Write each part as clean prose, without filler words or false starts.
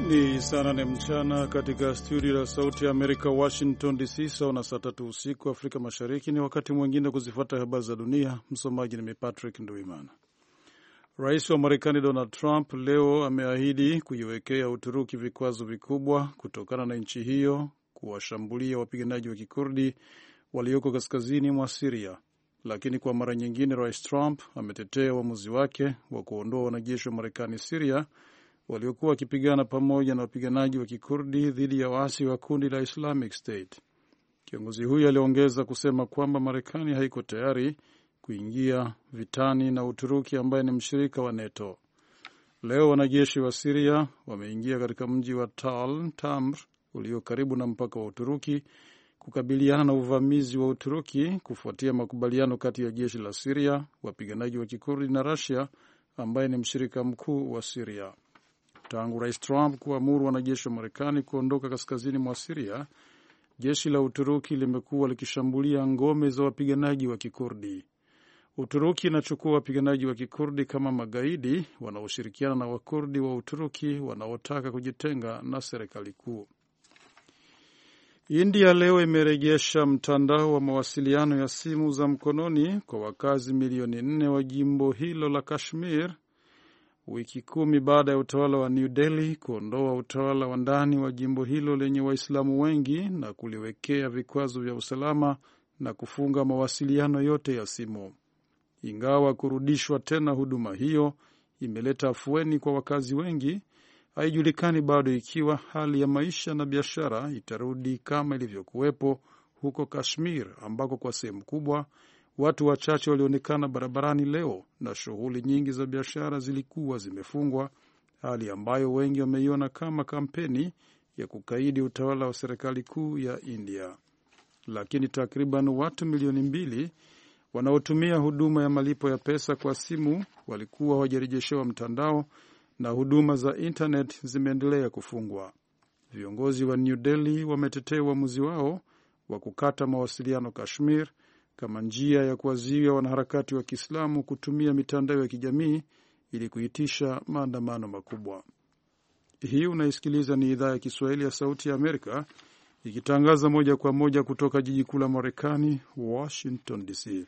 Ni saa 8 mchana katika studio la Sauti ya Amerika, Washington DC, sawa na saa 3 usiku Afrika Mashariki. Ni wakati mwingine kuzifuata habari za dunia. Msomaji ni Patrick Nduimana. Rais wa Marekani Donald Trump leo ameahidi kuiwekea Uturuki vikwazo vikubwa kutokana na nchi hiyo kuwashambulia wapiganaji wa Kikurdi walioko kaskazini mwa Syria. Lakini kwa mara nyingine, Rais Trump ametetea uamuzi wake wa kuondoa wanajeshi wa Marekani Syria waliokuwa wakipigana pamoja na wapiganaji wa Kikurdi dhidi ya waasi wa kundi la Islamic State. Kiongozi huyo aliongeza kusema kwamba Marekani haiko tayari kuingia vitani na Uturuki ambaye ni mshirika wa NATO. Leo wanajeshi wa Syria wameingia katika mji wa Tal Tamr ulio karibu na mpaka wa Uturuki kukabiliana na uvamizi wa Uturuki kufuatia makubaliano kati ya jeshi la Syria, wapiganaji wa Kikurdi na Russia ambaye ni mshirika mkuu wa Syria. Tangu Rais Trump kuamuru wanajeshi wa Marekani kuondoka kaskazini mwa Syria, jeshi la Uturuki limekuwa likishambulia ngome za wapiganaji wa Kikurdi. Uturuki inachukua wapiganaji wa Kikurdi kama magaidi wanaoshirikiana na Wakurdi wa Uturuki wanaotaka kujitenga na serikali kuu. India leo imerejesha mtandao wa mawasiliano ya simu za mkononi kwa wakazi milioni 4 wa jimbo hilo la Kashmir, wiki 10 baada ya utawala wa New Delhi kuondoa utawala wa ndani wa jimbo hilo lenye Waislamu wengi na kuliwekea vikwazo vya usalama na kufunga mawasiliano yote ya simu. Ingawa kurudishwa tena huduma hiyo imeleta afueni kwa wakazi wengi, haijulikani bado ikiwa hali ya maisha na biashara itarudi kama ilivyokuwepo huko Kashmir, ambako kwa sehemu kubwa watu wachache walionekana barabarani leo na shughuli nyingi za biashara zilikuwa zimefungwa, hali ambayo wengi wameiona kama kampeni ya kukaidi utawala wa serikali kuu ya India. Lakini takriban watu milioni 2 wanaotumia huduma ya malipo ya pesa kwa simu walikuwa hawajarejeshewa mtandao na huduma za internet zimeendelea kufungwa. Viongozi wa New Delhi wametetea uamuzi wao wa kukata mawasiliano Kashmir kama njia ya kuwazuia wanaharakati wa Kiislamu kutumia mitandao ya kijamii ili kuitisha maandamano makubwa. Hii unaisikiliza ni idhaa ya Kiswahili ya Sauti ya Amerika ikitangaza moja kwa moja kutoka jiji kuu la Marekani, Washington DC.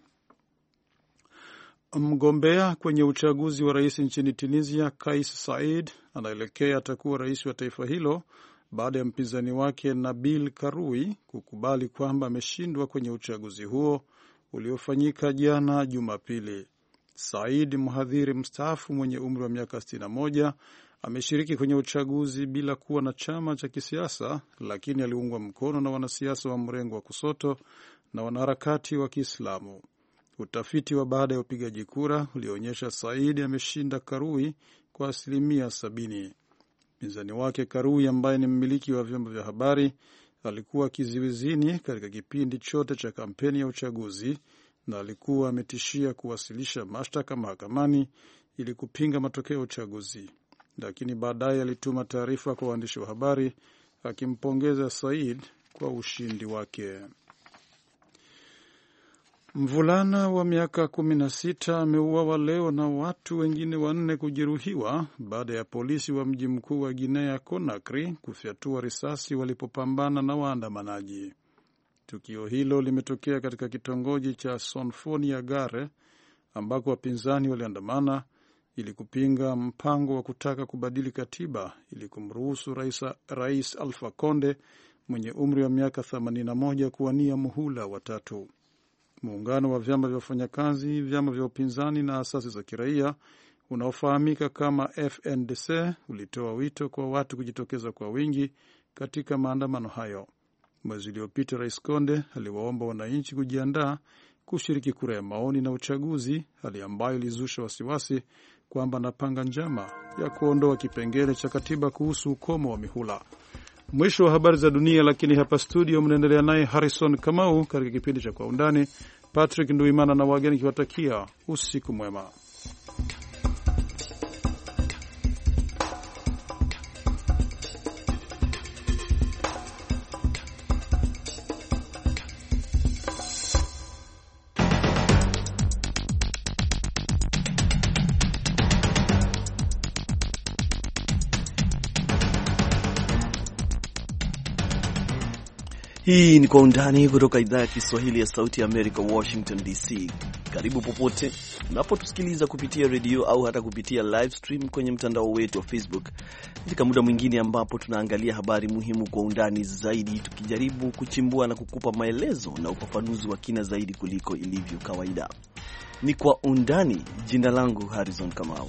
Mgombea kwenye uchaguzi wa rais nchini Tunisia, Kais Saied, anaelekea atakuwa rais wa taifa hilo baada ya mpinzani wake Nabil Karoui kukubali kwamba ameshindwa kwenye uchaguzi huo uliofanyika jana Jumapili. Said, mhadhiri mstaafu mwenye umri wa miaka 61, ameshiriki kwenye uchaguzi bila kuwa na chama cha kisiasa, lakini aliungwa mkono na wanasiasa wa mrengo wa kusoto na wanaharakati wa Kiislamu. Utafiti wa baada ya upigaji kura ulionyesha Said ameshinda Karoui kwa 70%. Mpinzani wake Karoui, ambaye ni mmiliki wa vyombo vya habari, alikuwa kizuizini katika kipindi chote cha kampeni ya uchaguzi na alikuwa ametishia kuwasilisha mashtaka mahakamani ili kupinga matokeo ya uchaguzi, lakini baadaye alituma taarifa kwa waandishi wa habari akimpongeza Said kwa ushindi wake. Mvulana wa miaka 16 ameuawa leo na watu wengine 4 kujeruhiwa baada ya polisi wa mji mkuu wa Guinea Conakry kufyatua risasi walipopambana na waandamanaji. Tukio hilo limetokea katika kitongoji cha Sonfonia Gare ambako wapinzani waliandamana ili kupinga mpango wa kutaka kubadili katiba ili kumruhusu Rais Alpha Conde mwenye umri wa miaka 81 kuwania muhula wa 3. Muungano wa vyama vya wafanyakazi, vyama vya upinzani na asasi za kiraia unaofahamika kama FNDC ulitoa wito kwa watu kujitokeza kwa wingi katika maandamano hayo. Mwezi uliopita, Rais Conde aliwaomba wananchi kujiandaa kushiriki kura ya maoni na uchaguzi, hali ambayo ilizusha wasiwasi kwamba anapanga njama ya kuondoa kipengele cha katiba kuhusu ukomo wa mihula. Mwisho wa habari za dunia, lakini hapa studio mnaendelea naye Harrison Kamau katika kipindi cha Kwa Undani. Patrick Nduimana na wageni kiwatakia usiku mwema. Hii ni Kwa Undani kutoka idhaa ya Kiswahili ya Sauti ya Amerika, Washington DC. Karibu popote unapotusikiliza kupitia redio au hata kupitia live stream kwenye mtandao wetu wa Facebook, katika muda mwingine ambapo tunaangalia habari muhimu kwa undani zaidi, tukijaribu kuchimbua na kukupa maelezo na ufafanuzi wa kina zaidi kuliko ilivyo kawaida. Ni Kwa Undani. Jina langu Harrison Kamau.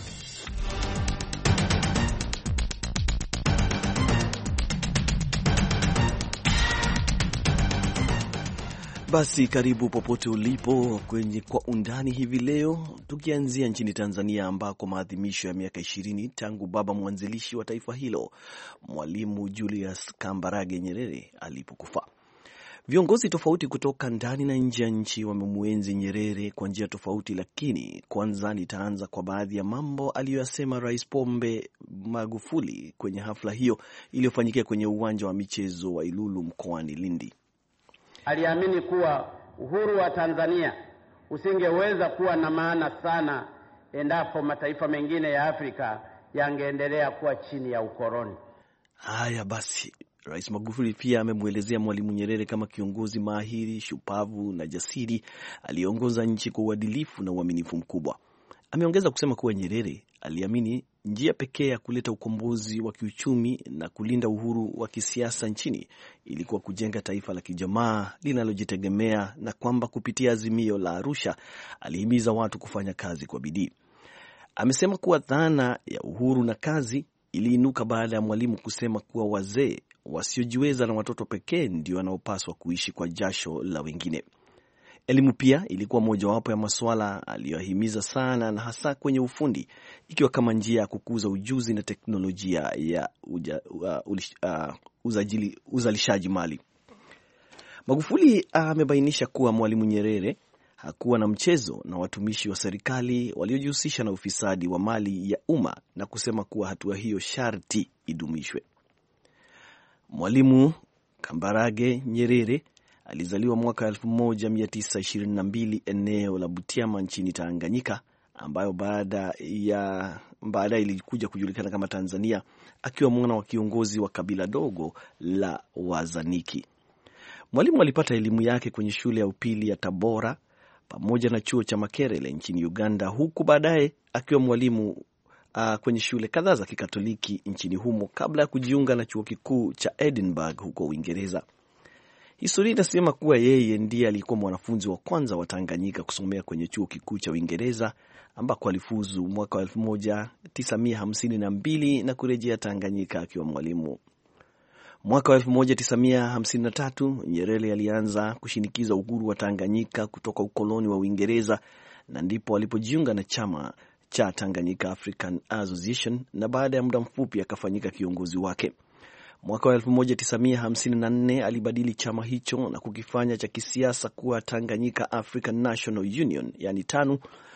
Basi karibu popote ulipo kwenye Kwa Undani hivi leo, tukianzia nchini Tanzania ambako maadhimisho ya miaka 20 tangu baba mwanzilishi wa taifa hilo Mwalimu Julius Kambarage Nyerere alipokufa. Viongozi tofauti kutoka ndani na nje ya nchi wamemuenzi Nyerere kwa njia tofauti, lakini kwanza nitaanza kwa baadhi ya mambo aliyoyasema Rais Pombe Magufuli kwenye hafla hiyo iliyofanyikia kwenye uwanja wa michezo wa Ilulu mkoani Lindi. Aliamini kuwa uhuru wa Tanzania usingeweza kuwa na maana sana endapo mataifa mengine ya Afrika yangeendelea kuwa chini ya ukoloni. Haya basi, Rais Magufuli pia amemuelezea Mwalimu Nyerere kama kiongozi mahiri, shupavu na jasiri aliyeongoza nchi kwa uadilifu na uaminifu mkubwa. Ameongeza kusema kuwa Nyerere aliamini njia pekee ya kuleta ukombozi wa kiuchumi na kulinda uhuru wa kisiasa nchini ilikuwa kujenga taifa la kijamaa linalojitegemea, na kwamba kupitia azimio la Arusha alihimiza watu kufanya kazi kwa bidii. Amesema kuwa dhana ya uhuru na kazi iliinuka baada ya Mwalimu kusema kuwa wazee wasiojiweza na watoto pekee ndio wanaopaswa kuishi kwa jasho la wengine. Elimu pia ilikuwa mojawapo ya masuala aliyohimiza sana, na hasa kwenye ufundi, ikiwa kama njia ya kukuza ujuzi na teknolojia ya uzalishaji mali. Magufuli amebainisha kuwa Mwalimu Nyerere hakuwa na mchezo na watumishi wa serikali waliojihusisha na ufisadi wa mali ya umma, na kusema kuwa hatua hiyo sharti idumishwe. Mwalimu Kambarage Nyerere alizaliwa mwaka 1922 eneo la Butiama nchini Tanganyika, ambayo baadaye ilikuja kujulikana kama Tanzania, akiwa mwana wa kiongozi wa kabila dogo la Wazaniki. Mwalimu alipata elimu yake kwenye shule ya upili ya Tabora pamoja na chuo cha Makerere nchini Uganda, huku baadaye akiwa mwalimu kwenye shule kadhaa za Kikatoliki nchini humo kabla ya kujiunga na chuo kikuu cha Edinburgh huko Uingereza. Historia inasema kuwa yeye ndiye alikuwa mwanafunzi wa kwanza wa Tanganyika kusomea kwenye chuo kikuu cha Uingereza, ambako alifuzu mwaka 1952 na kurejea Tanganyika akiwa mwalimu. Mwaka 1953 Nyerere alianza kushinikiza uhuru wa Tanganyika kutoka ukoloni wa Uingereza, na ndipo alipojiunga na chama cha Tanganyika African Association, na baada ya muda mfupi akafanyika kiongozi wake. Mwaka wa 1954 alibadili chama hicho na kukifanya cha kisiasa kuwa Tanganyika African National Union, yani TANU,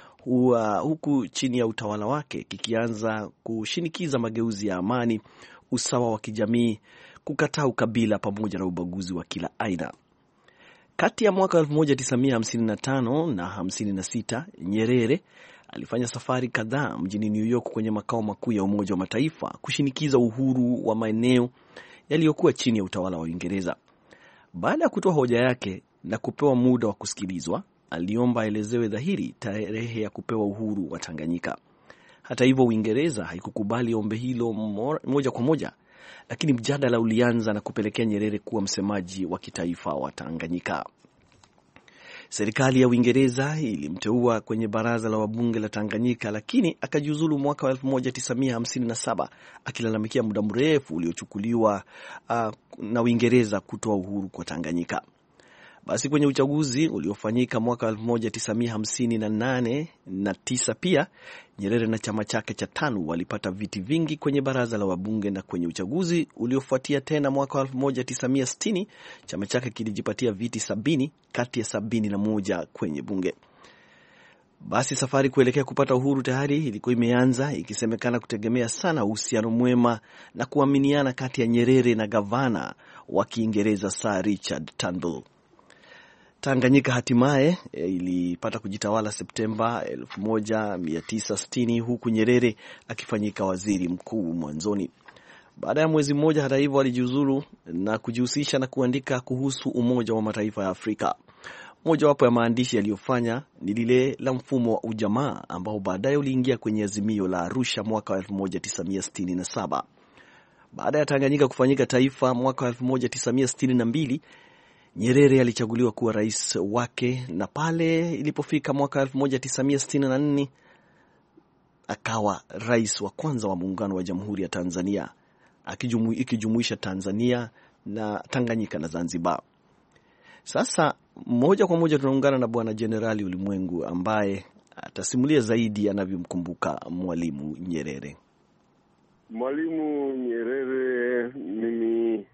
huku chini ya utawala wake kikianza kushinikiza mageuzi ya amani, usawa wa kijamii, kukataa ukabila pamoja na ubaguzi wa kila aina. Kati ya mwaka 1955 na 56 Nyerere alifanya safari kadhaa mjini New York kwenye makao makuu ya Umoja wa Mataifa kushinikiza uhuru wa maeneo yaliyokuwa chini ya utawala wa Uingereza. Baada ya kutoa hoja yake na kupewa muda wa kusikilizwa, aliomba aelezewe dhahiri tarehe ya kupewa uhuru wa Tanganyika. Hata hivyo, Uingereza haikukubali ombi hilo moja kwa moja, lakini mjadala ulianza na kupelekea Nyerere kuwa msemaji wa kitaifa wa Tanganyika. Serikali ya Uingereza ilimteua kwenye baraza la wabunge la Tanganyika, lakini akajiuzulu mwaka wa 1957 akilalamikia muda mrefu uliochukuliwa na Uingereza kutoa uhuru kwa Tanganyika. Basi kwenye uchaguzi uliofanyika mwaka 1958 na 9 pia Nyerere na chama chake cha TANU walipata viti vingi kwenye baraza la wabunge, na kwenye uchaguzi uliofuatia tena mwaka 1960 chama chake kilijipatia viti 70 kati ya 71 kwenye bunge. Basi safari kuelekea kupata uhuru tayari ilikuwa imeanza, ikisemekana kutegemea sana uhusiano mwema na kuaminiana kati ya Nyerere na gavana wa Kiingereza Sir Richard Turnbull. Tanganyika hatimaye ilipata kujitawala Septemba 1960 huku Nyerere akifanyika waziri mkuu mwanzoni. Baada ya mwezi mmoja, hata hivyo, alijiuzuru na kujihusisha na kuandika kuhusu Umoja wa Mataifa ya Afrika. Mojawapo ya maandishi yaliyofanya ni lile la mfumo wa ujamaa ambao baadaye uliingia kwenye azimio la Arusha mwaka wa 1967. Baada ya Tanganyika kufanyika taifa mwaka wa 1962, Nyerere alichaguliwa kuwa rais wake, na pale ilipofika mwaka 1964 akawa rais wa kwanza wa muungano wa Jamhuri ya Tanzania, ikijumuisha Tanzania na Tanganyika na Zanzibar. Sasa moja kwa moja tunaungana na Bwana Jenerali Ulimwengu ambaye atasimulia zaidi anavyomkumbuka Mwalimu Nyerere. Mwalimu Nyerere, mimi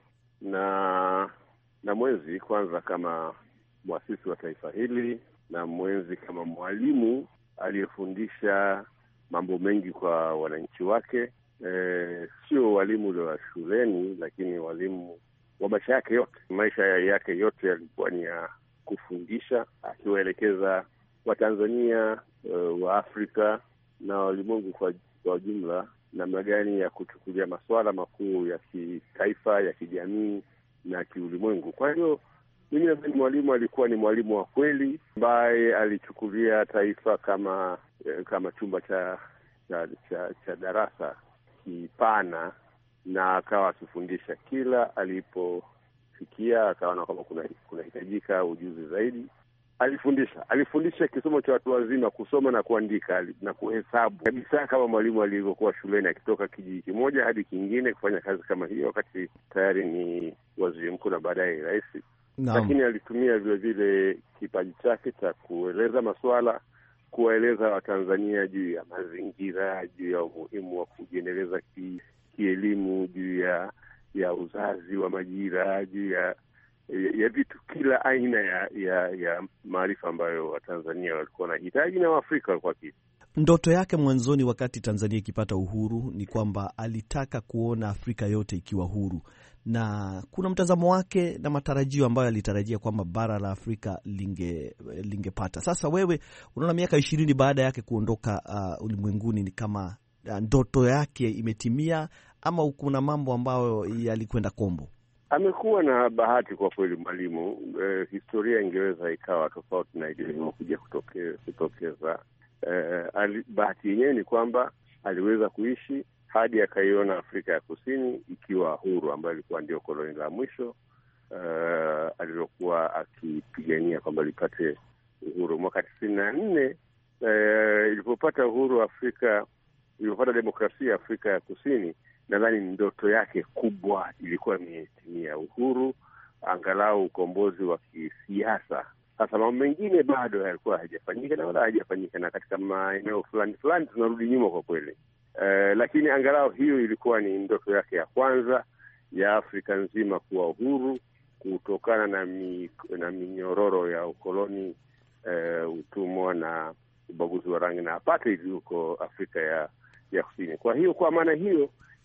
na mwenzi kwanza kama mwasisi wa taifa hili, na mwenzi kama mwalimu aliyefundisha mambo mengi kwa wananchi wake. Sio walimu wa shuleni, lakini walimu wa maisha yake yote. Maisha yake yote yalikuwa ni ya kufundisha, akiwaelekeza Watanzania, wa Afrika na walimwengu kwa jumla namna gani ya kuchukulia masuala makuu ya kitaifa, ya kijamii na kiulimwengu. Kwa hiyo mimi nadhani mwalimu alikuwa ni mwalimu wa kweli ambaye alichukulia taifa kama chumba cha darasa kipana, na akawa akifundisha kila alipofikia, akaona kama kunahitajika ujuzi zaidi. Alifundisha kisomo cha watu wazima, kusoma na kuandika na kuhesabu kabisa, kama mwalimu alivyokuwa shuleni, akitoka kijiji kimoja hadi kingine kufanya kazi kama hiyo, wakati tayari ni waziri mkuu na baadaye rais. Lakini alitumia vile vile kipaji chake cha kueleza masuala, kuwaeleza Watanzania juu ya mazingira, juu ya umuhimu wa kujiendeleza kielimu, juu ya uzazi wa majira, juu ya vitu, kila aina ya maarifa ambayo Watanzania walikuwa wanahitaji na Waafrika walikuwa kitu. Ndoto yake mwanzoni, wakati Tanzania ikipata uhuru, ni kwamba alitaka kuona Afrika yote ikiwa huru, na kuna mtazamo wake na matarajio ambayo alitarajia kwamba bara la Afrika lingepata. Sasa wewe unaona miaka 20 baada yake kuondoka ulimwenguni, ni kama ndoto yake imetimia ama kuna mambo ambayo yalikwenda kombo? Amekuwa na bahati kwa kweli mwalimu. Historia ingeweza ikawa tofauti na ilivyokuja kutokeza. Bahati yenyewe ni kwamba aliweza kuishi hadi akaiona Afrika ya Kusini ikiwa huru, ambayo ilikuwa ndio koloni la mwisho alilokuwa akipigania kwamba lipate uhuru. Mwaka 94 ilipopata uhuru Afrika, ilipopata demokrasia Afrika ya Kusini, nadhani ndoto yake kubwa ilikuwa ni ya uhuru, angalau ukombozi wa kisiasa. Sasa mambo mengine bado yalikuwa hajafanyika na wala hajafanyika, na katika maeneo fulani tunarudi nyuma kwa kweli. Lakini angalau hiyo ilikuwa ni ndoto yake ya kwanza ya Afrika nzima kuwa uhuru kutokana na minyororo ya ukoloni, utumwa na ubaguzi wa rangi na apartheid huko Afrika ya Kusini. Kwa hiyo kwa maana hiyo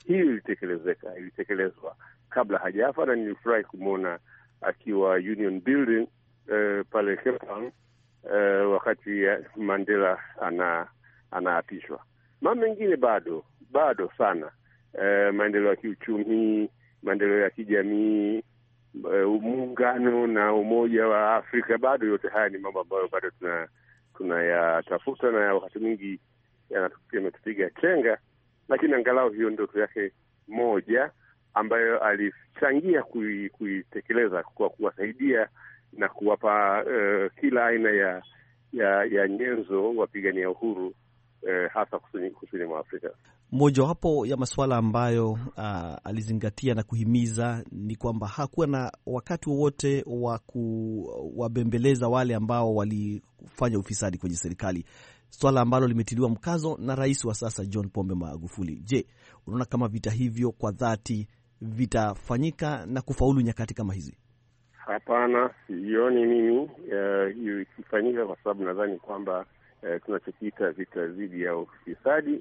ilitekelezwa kabla hajafa, na nilifurahi kumwona akiwa Union Building pale Cape Town wakati Mandela anaapishwa. Mambo mengine bado sana, maendeleo ya kiuchumi, maendeleo ya kijamii, muungano na umoja wa Afrika, bado yote haya ni mambo ambayo bado tunayatafuta na wakati mwingi yametupiga chenga. Lakini angalau hiyo ndoto yake moja ambayo alichangia kuitekeleza kwa kuwasaidia na kuwapa kila aina ya nyenzo wapigania uhuru, hasa kusini mwa Afrika. Mojawapo ya masuala ambayo alizingatia na kuhimiza ni kwamba hakuwa na wakati wowote wa kuwabembeleza wale ambao walifanya ufisadi kwenye serikali, swala ambalo limetiliwa mkazo na rais wa sasa John Pombe Magufuli. Je, unaona kama vita hivyo kwa dhati vitafanyika na kufaulu nyakati kama hizi? Hapana, sioni mimi hiyo ikifanyika, kwa sababu nadhani kwamba tunachokiita vita dhidi ya ufisadi,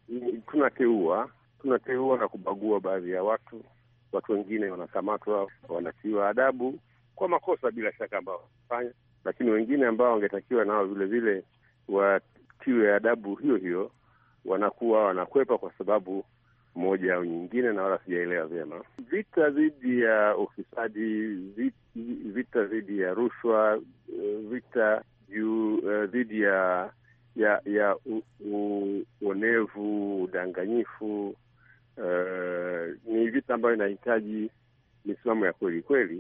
tunateua na kubagua baadhi ya watu wengine wanakamatwa, wanatiwa adabu kwa makosa bila shaka ambao wanafanya, lakini wengine ambao wangetakiwa nao vile vile watiwe adabu hiyo wanakuwa wanakwepa, kwa sababu moja au nyingine, na wala sijaelewa vyema. Vita dhidi ya ufisadi, vita dhidi ya rushwa, vita dhidi ya uonevu, udanganyifu, ni vita ambayo inahitaji misimamo ya kweli kweli,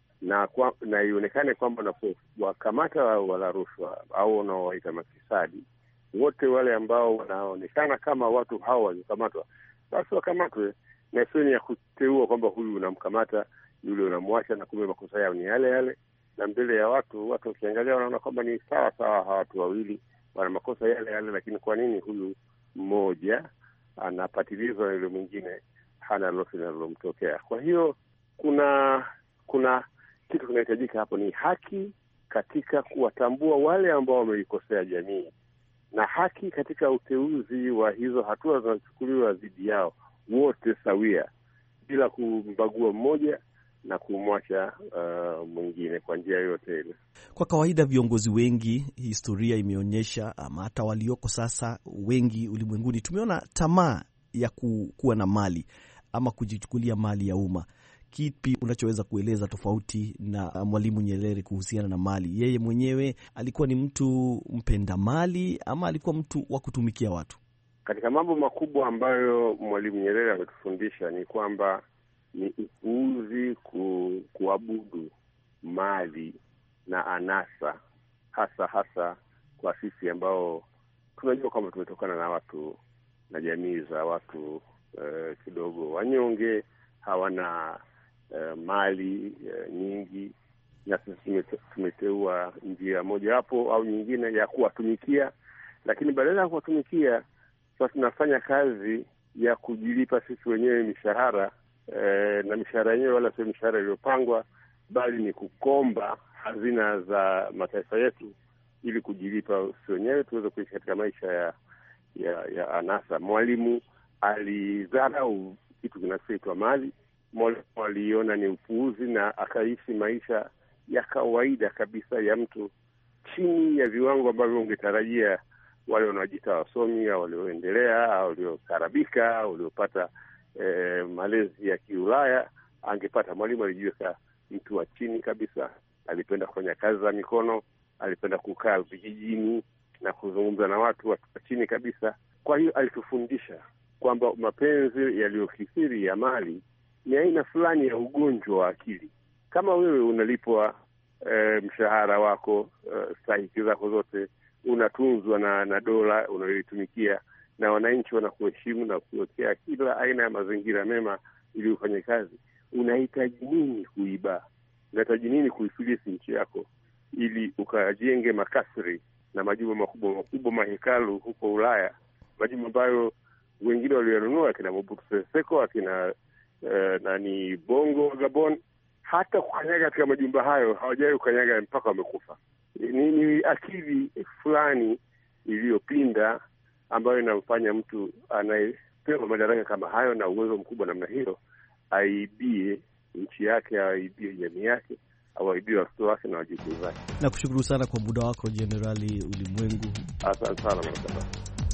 na ionekane kwamba unapowakamata wala rushwa au unaowaita mafisadi, wote wale ambao wanaonekana kama watu hao walikamatwa, basi wakamatwe, na sio ya kuteua kwamba huyu unamkamata yule unamwacha, na kumbe makosa yao ni yale yale, na mbele ya watu wakiangalia wanaona kwamba ni sawa sawa, hawa watu wawili wana makosa yale yale, lakini kwa nini huyu mmoja anapatilizwa na yule mwingine hana lolote linalomtokea? Kwa hiyo kuna kitu kinahitajika hapo, ni haki katika kuwatambua wale ambao wameikosea jamii, na haki katika uteuzi wa hizo hatua zinazochukuliwa dhidi yao, wote sawia, bila kumbagua mmoja na kumwacha mwingine kwa njia yoyote ile. Kwa kawaida viongozi wengi, historia imeonyesha, ama hata walioko sasa wengi ulimwenguni, tumeona tamaa ya kuwa na mali ama kujichukulia mali ya umma. Kipi unachoweza kueleza tofauti na Mwalimu Nyerere kuhusiana na mali? Yeye mwenyewe alikuwa ni mtu mpenda mali ama alikuwa mtu wa kutumikia watu? Katika mambo makubwa ambayo Mwalimu Nyerere ametufundisha ni kwamba ni upuuzi kuabudu mali na anasa, hasa kwa sisi ambao tunajua kwamba tumetokana na watu na jamii za watu kidogo wanyonge, hawana mali nyingi, na sisi tumeteua njia moja hapo au nyingine ya kuwatumikia, lakini badala ya kuwatumikia sasa tunafanya kazi ya kujilipa sisi wenyewe mishahara, na mishahara yenyewe wala sio mishahara iliyopangwa, bali ni kukomba hazina za mataifa yetu ili kujilipa sisi wenyewe tuweze kuishi katika maisha ya anasa. Mwalimu alidharau kitu kinachoitwa mali. Mwalimu aliona ni upuuzi na akaishi maisha ya kawaida kabisa ya mtu chini ya viwango ambavyo ungetarajia wale wanaojiita wasomi au walioendelea au waliokarabika au waliopata malezi ya Kiulaya angepata. Mwalimu alijiweka mtu wa chini kabisa, alipenda kufanya kazi za mikono, alipenda kukaa vijijini na kuzungumza na watu wa chini kabisa. Kwa hiyo alitufundisha kwamba mapenzi yaliyokithiri ya mali ni aina fulani ya ugonjwa wa akili. Kama wewe unalipwa mshahara wako, stahiki zako zote, unatunzwa na dola unayoitumikia, na wananchi wanakuheshimu na kuwekea kila aina ya mazingira mema ili ufanye kazi, unahitaji nini kuiba? Unahitaji nini kuifilisi nchi yako ili ukajenge makasri na majumba makubwa mahekalu huko Ulaya, majumba ambayo wengine walionunua, akina Mobutu Sese Seko, akina nani Bongo Gabon, hata kukanyaga katika majumba hayo hawajawahi kukanyaga mpaka wamekufa. Ni akili fulani iliyopinda ambayo inamfanya mtu anayepewa madaraka kama hayo na uwezo mkubwa namna hiyo aibie nchi yake, aibie jamii yake, au aibie watoto wake na wajukuu zake. Nakushukuru sana kwa muda wako Jenerali Ulimwengu. Asante sana mwana.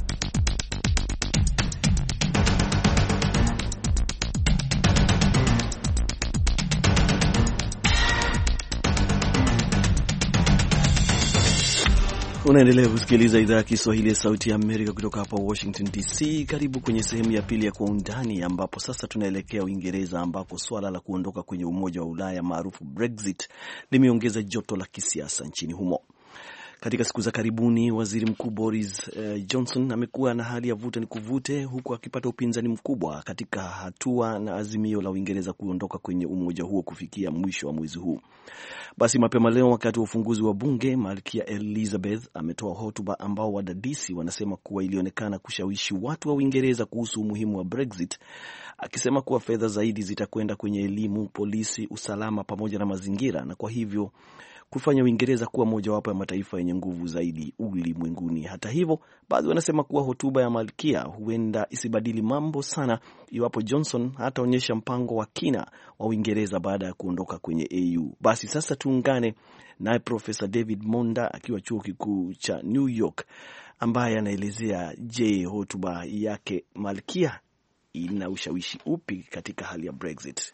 Unaendelea kusikiliza idhaa ya Kiswahili ya Sauti ya Amerika kutoka hapa Washington DC. Karibu kwenye sehemu ya pili ya Kwa Undani, ambapo sasa tunaelekea Uingereza, ambapo swala la kuondoka kwenye Umoja wa Ulaya maarufu Brexit limeongeza joto la kisiasa nchini humo. Katika siku za karibuni, waziri mkuu Boris Johnson amekuwa na hali ya vuta ni kuvute, huku akipata upinzani mkubwa katika hatua na azimio la Uingereza kuondoka kwenye umoja huo kufikia mwisho wa mwezi huu. Basi mapema leo, wakati wa ufunguzi wa bunge, Malkia Elizabeth ametoa hotuba ambao wadadisi wanasema kuwa ilionekana kushawishi watu wa Uingereza kuhusu umuhimu wa Brexit, akisema kuwa fedha zaidi zitakwenda kwenye elimu, polisi, usalama pamoja na mazingira, na kwa hivyo kufanya Uingereza kuwa mojawapo ya mataifa yenye nguvu zaidi ulimwenguni. Hata hivyo, baadhi wanasema kuwa hotuba ya Malkia huenda isibadili mambo sana iwapo Johnson hataonyesha mpango wa kina wa Uingereza baada ya kuondoka kwenye EU. Basi sasa tuungane naye Profesa David Monda akiwa chuo kikuu cha New York, ambaye anaelezea, je, hotuba yake Malkia ina ushawishi upi katika hali ya Brexit?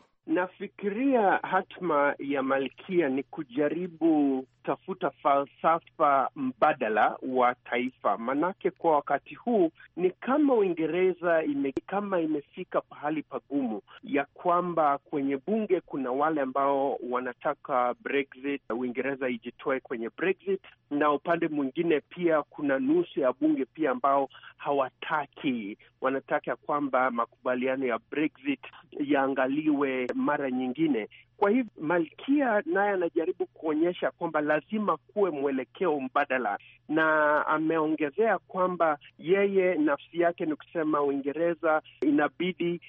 Nafikiria hatma ya Malkia ni kujaribu tafuta falsafa mbadala wa taifa. Manake kwa wakati huu ni kama Uingereza imefika pahali pagumu ya kwamba kwenye bunge kuna wale ambao wanataka Brexit, Uingereza ijitoe kwenye Brexit, na upande mwingine pia kuna nusu ya bunge pia ambao hawataki, wanataka kwamba makubaliano ya Brexit yaangaliwe mara nyingine. Kwa hivyo Malkia naye anajaribu kuonyesha kwamba lazima kuwe mwelekeo mbadala, na ameongezea kwamba yeye nafsi yake ni kusema Uingereza inabidi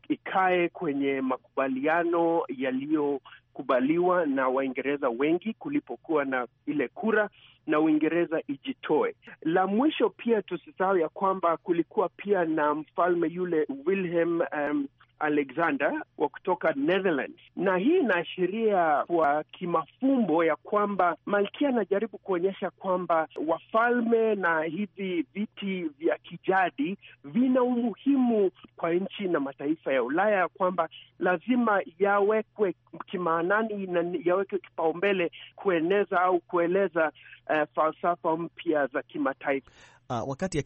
ikae kwenye makubaliano yaliyokubaliwa na Waingereza wengi kulipokuwa na ile kura, na Uingereza ijitoe. La mwisho pia tusisahau ya kwamba kulikuwa pia na mfalme yule Wilhelm Alexander wa kutoka Netherlands, na hii inaashiria kwa kimafumbo ya kwamba Malkia anajaribu kuonyesha kwamba wafalme na hivi viti vya kijadi vina umuhimu kwa nchi na mataifa ya Ulaya, ya kwamba lazima yawekwe kimaanani na yawekwe kipaumbele kueneza au kueleza falsafa mpya za kimataifa. Wakati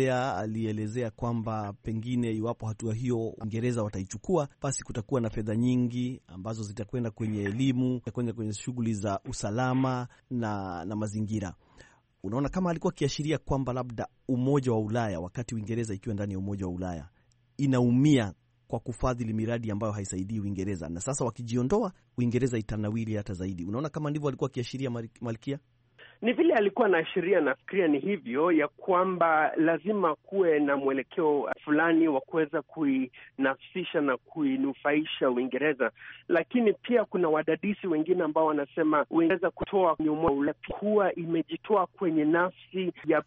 alielezea kwamba pengine iwapo hatua hiyo Uingereza wataichukua, basi kutakuwa na fedha nyingi ambazo zitakwenda kwenye elimu, kwenda kwenye shughuli za usalama na mazingira. Unaona kama alikuwa akiashiria kwamba labda Umoja wa Ulaya, wakati Uingereza ikiwa ndani ya Umoja wa Ulaya, inaumia kwa kufadhili miradi ambayo haisaidii Uingereza, na sasa wakijiondoa Uingereza itanawili hata zaidi. Unaona kama ndivyo alikuwa akiashiria Malkia? Ni vile alikuwa anaashiria, nafikiria ni hivyo, ya kwamba lazima kuwe na mwelekeo fulani wa kuweza kuinafsisha na kuinufaisha Uingereza. Lakini pia kuna wadadisi wengine ambao wanasema Uingereza kutoa nyuma kuwa imejitoa kwenye nafsi ya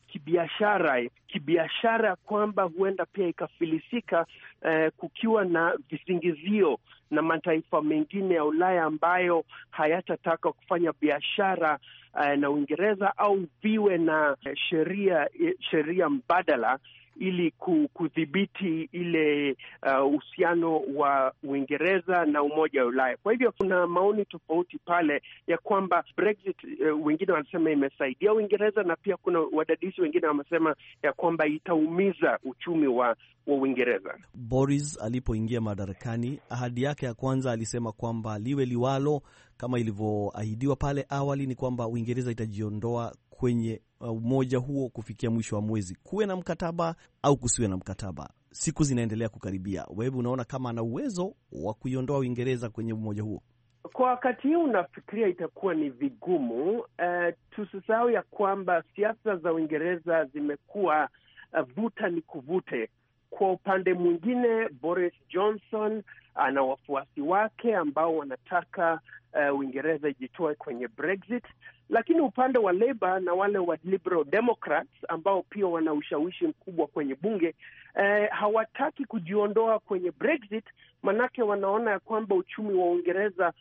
kibiashara kwamba huenda pia ikafilisika kukiwa na visingizio na mataifa mengine ya Ulaya ambayo hayatataka kufanya biashara na Uingereza, au viwe na sheria mbadala ili kudhibiti ile uhusiano wa Uingereza na Umoja wa Ulaya. Kwa hivyo kuna maoni tofauti pale ya kwamba Brexit, wengine wanasema imesaidia Uingereza, na pia kuna wadadisi wengine wanasema ya kwamba itaumiza uchumi wa Uingereza. Boris alipoingia madarakani, ahadi yake ya kwanza alisema kwamba liwe liwalo, kama ilivyoahidiwa pale awali, ni kwamba Uingereza itajiondoa kwenye umoja huo kufikia mwisho wa mwezi, kuwe na mkataba au kusiwe na mkataba. Siku zinaendelea kukaribia. Wewe unaona kama ana uwezo wa kuiondoa Uingereza kwenye umoja huo? Kwa wakati huu nafikiria itakuwa ni vigumu. Tusisahau ya kwamba siasa za Uingereza zimekuwa vuta ni kuvute. Kwa upande mwingine, Boris Johnson ana wafuasi wake ambao wanataka Uingereza ijitoe kwenye Brexit, lakini upande wa Labour na wale wa Liberal Democrats ambao pia wana ushawishi mkubwa kwenye bunge hawataki kujiondoa kwenye Brexit, manake wanaona ya kwamba uchumi wa Uingereza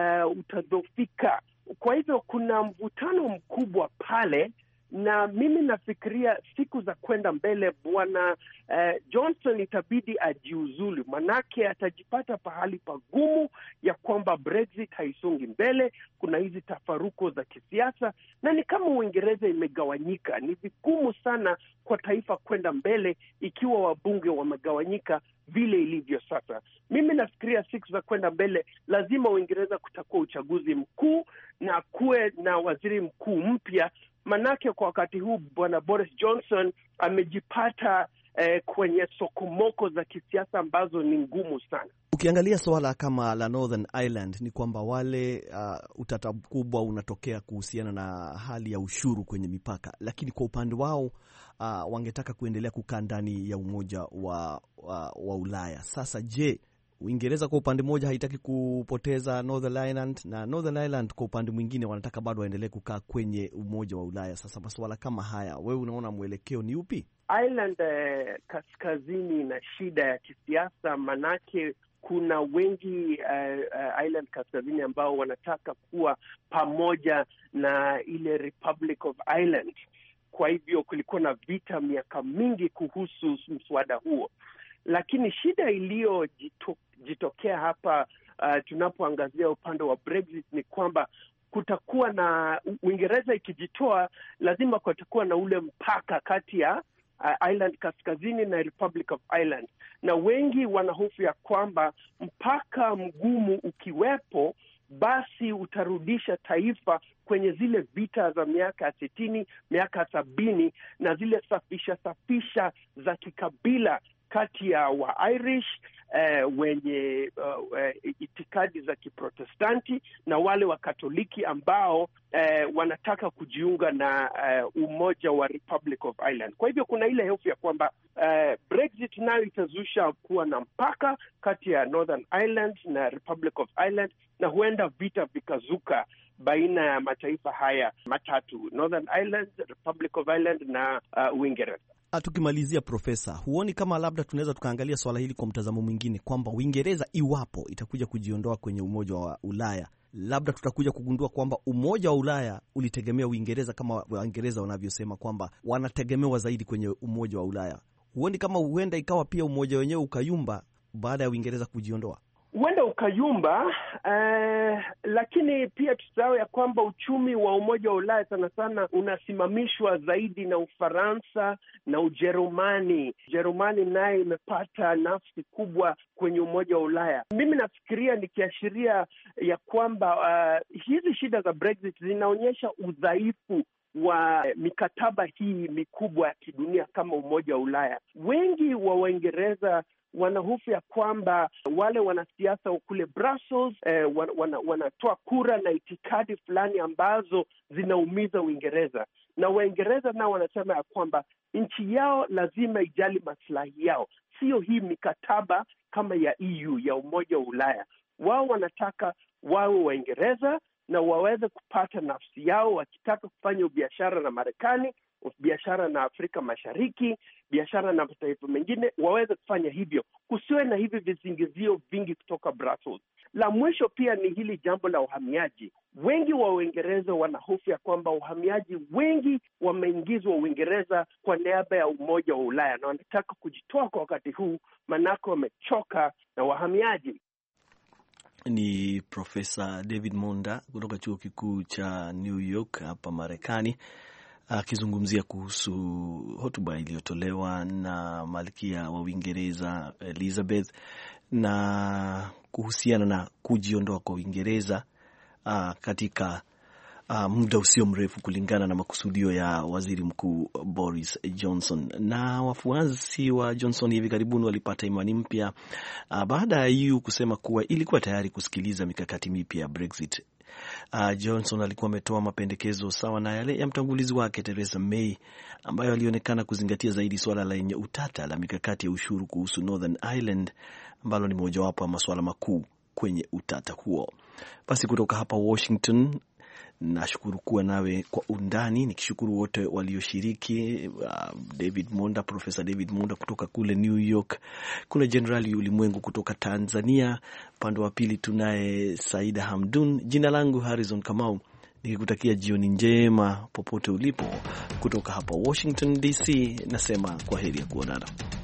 utadhoofika. Kwa hivyo kuna mvutano mkubwa pale, na mimi nafikiria siku za kwenda mbele bwana Johnson itabidi ajiuzulu, manake atajipata pahali pagumu ya kwamba Brexit haisongi mbele. Kuna hizi tafaruko za kisiasa, na ni kama Uingereza imegawanyika. Ni vigumu sana kwa taifa kwenda mbele ikiwa wabunge wamegawanyika vile ilivyo sasa. Mimi nafikiria siku za kwenda mbele lazima Uingereza kutakuwa uchaguzi mkuu na kuwe na waziri mkuu mpya, manake kwa wakati huu bwana Boris Johnson amejipata kwenye sokomoko za kisiasa ambazo ni ngumu sana. Ukiangalia swala kama la Northern Ireland, ni kwamba wale utata mkubwa unatokea kuhusiana na hali ya ushuru kwenye mipaka, lakini kwa upande wao wangetaka kuendelea kukaa ndani ya umoja wa Ulaya. Sasa je, Uingereza kwa upande mmoja haitaki kupoteza Northern Ireland, na Northern Ireland kwa upande mwingine wanataka bado waendelee kukaa kwenye umoja wa Ulaya. Sasa masuala kama haya, wewe unaona mwelekeo ni upi? Ireland kaskazini na shida ya kisiasa, manake kuna wengi Ireland kaskazini ambao wanataka kuwa pamoja na ile Republic of Ireland. Kwa hivyo kulikuwa na vita miaka mingi kuhusu mswada huo, lakini shida iliyojitokea hapa tunapoangazia upande wa Brexit ni kwamba kutakuwa na Uingereza ikijitoa, lazima kutakuwa na ule mpaka kati ya Ireland Kaskazini na Republic of Ireland, na wengi wanahofu ya kwamba mpaka mgumu ukiwepo, basi utarudisha taifa kwenye zile vita za miaka 60, miaka 70 na zile safisha za kikabila kati ya wa-Irish wenye itikadi za Kiprotestanti na wale wa Katoliki ambao wanataka kujiunga na umoja wa Republic of Ireland. Kwa hivyo kuna ile hofu ya kwamba Brexit nayo itazusha kuwa na mpaka kati ya Northern Ireland na Republic of Ireland, na huenda vita vikazuka baina ya mataifa haya matatu, Northern Ireland, Republic of Ireland na Uingereza. Tukimalizia, Profesa, huoni kama labda tunaweza tukaangalia swala hili kwa mtazamo mwingine, kwamba Uingereza iwapo itakuja kujiondoa kwenye Umoja wa Ulaya, labda tutakuja kugundua kwamba Umoja wa Ulaya ulitegemea Uingereza, kama Waingereza wanavyosema kwamba wanategemewa zaidi kwenye Umoja wa Ulaya? Huoni kama huenda ikawa pia umoja wenyewe ukayumba baada ya Uingereza kujiondoa? Huenda ukayumba, lakini pia tusahau ya kwamba uchumi wa Umoja wa Ulaya sana sana unasimamishwa zaidi na Ufaransa na Ujerumani. Ujerumani naye imepata nafasi kubwa kwenye Umoja wa Ulaya. Mimi nafikiria nikiashiria ya kwamba hizi shida za Brexit zinaonyesha udhaifu wa mikataba hii mikubwa ya kidunia kama Umoja wa Ulaya. Wengi wa Waingereza wanahofu ya kwamba wale wanasiasa kule Brussels wanatoa kura na itikadi fulani ambazo zinaumiza Uingereza, na Waingereza nao wanasema ya kwamba nchi yao lazima ijali maslahi yao, sio hii mikataba kama ya EU, ya Umoja wa Ulaya. Wao wanataka wawe Waingereza na waweze kupata nafsi yao, wakitaka kufanya biashara na Marekani, biashara na Afrika Mashariki, biashara na mataifa mengine, waweze kufanya hivyo. Kusiwe na hivi vizingizio vingi kutoka Brussels. La mwisho pia ni hili jambo la uhamiaji. Wengi wa Uingereza wanahofu ya kwamba uhamiaji wengi wameingizwa Uingereza kwa niaba ya Umoja wa Ulaya, na wanataka kujitoa kwa wakati huu, manako wamechoka na wahamiaji. Ni Profesa David Monda kutoka Chuo Kikuu cha New York hapa Marekani, akizungumzia kuhusu hotuba iliyotolewa na Malkia wa Uingereza Elizabeth na kuhusiana na kujiondoa kwa Uingereza katika muda usio mrefu, kulingana na makusudio ya Waziri Mkuu Boris Johnson. Na wafuasi wa Johnson hivi karibuni walipata imani mpya baada ya EU kusema kuwa ilikuwa tayari kusikiliza mikakati mipya ya Brexit. Johnson alikuwa ametoa mapendekezo sawa na yale ya mtangulizi wake Theresa May, ambayo alionekana kuzingatia zaidi swala lenye utata la mikakati ya ushuru kuhusu Northern Ireland, ambalo ni mojawapo wa masuala makuu kwenye utata huo. Basi kutoka hapa Washington, nashukuru kuwa nawe kwa undani, nikishukuru wote walioshiriki, David Monda, Professor David Monda kutoka kule New York, kuna Generali Ulimwengu kutoka Tanzania, upande wa pili tunaye Saida Hamdun. Jina langu Harrison Kamau, nikikutakia jioni njema popote ulipo. Kutoka hapa Washington DC nasema kwaheri ya kuonana.